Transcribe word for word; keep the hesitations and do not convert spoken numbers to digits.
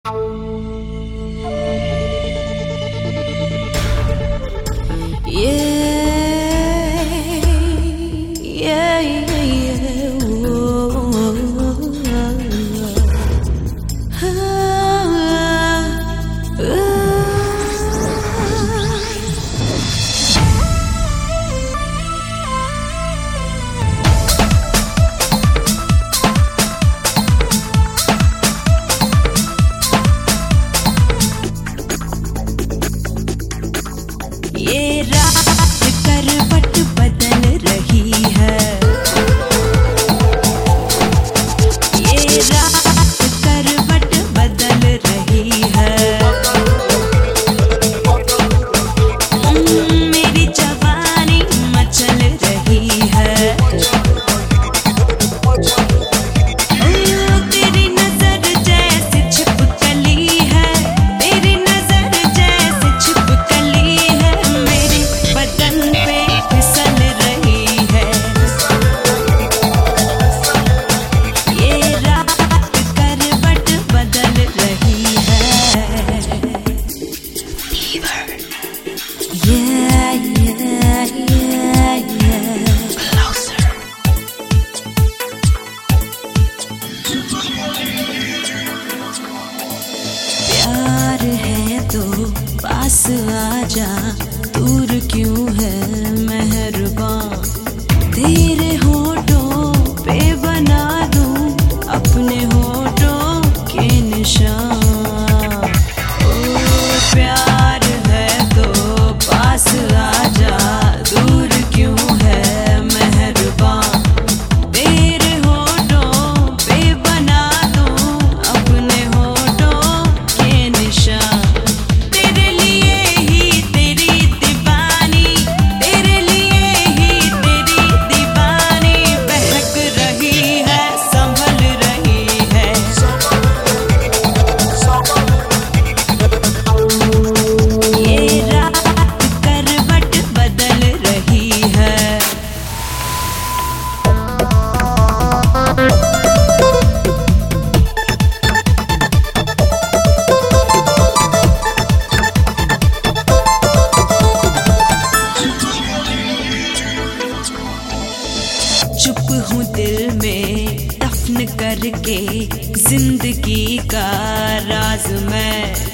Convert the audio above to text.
ये रात करवट बदल रही है, ये रात करवट बदल रही है। मेरी जवानी मचल रही है। ओ तेरी नजर जैसे छिपकली है, तेरी नजर जैसे छिपकली है। बदन पे फिसल रही है। ये रात करवट बदल रही है। Yeah, yeah, yeah, yeah. Closer. प्यार है तो पास आजा, दूर क्यों है मेहरबान। तेरे होठों पे बना दूं अपने होठों के निशान। ओ प्यार है तो पास आजा, दूर क्यों है मेहरबान। तेरे होठों पे बना दूं अपने होठों के निशान। तेरे लिए ही तेरी दीवानी, तेरे लिए ही तेरी दीवानी बहक रही है, संभल रही है। ये रात करवट बदल रही है। चुप हूँ दिल में दफन करके जिंदगी का राज मैं।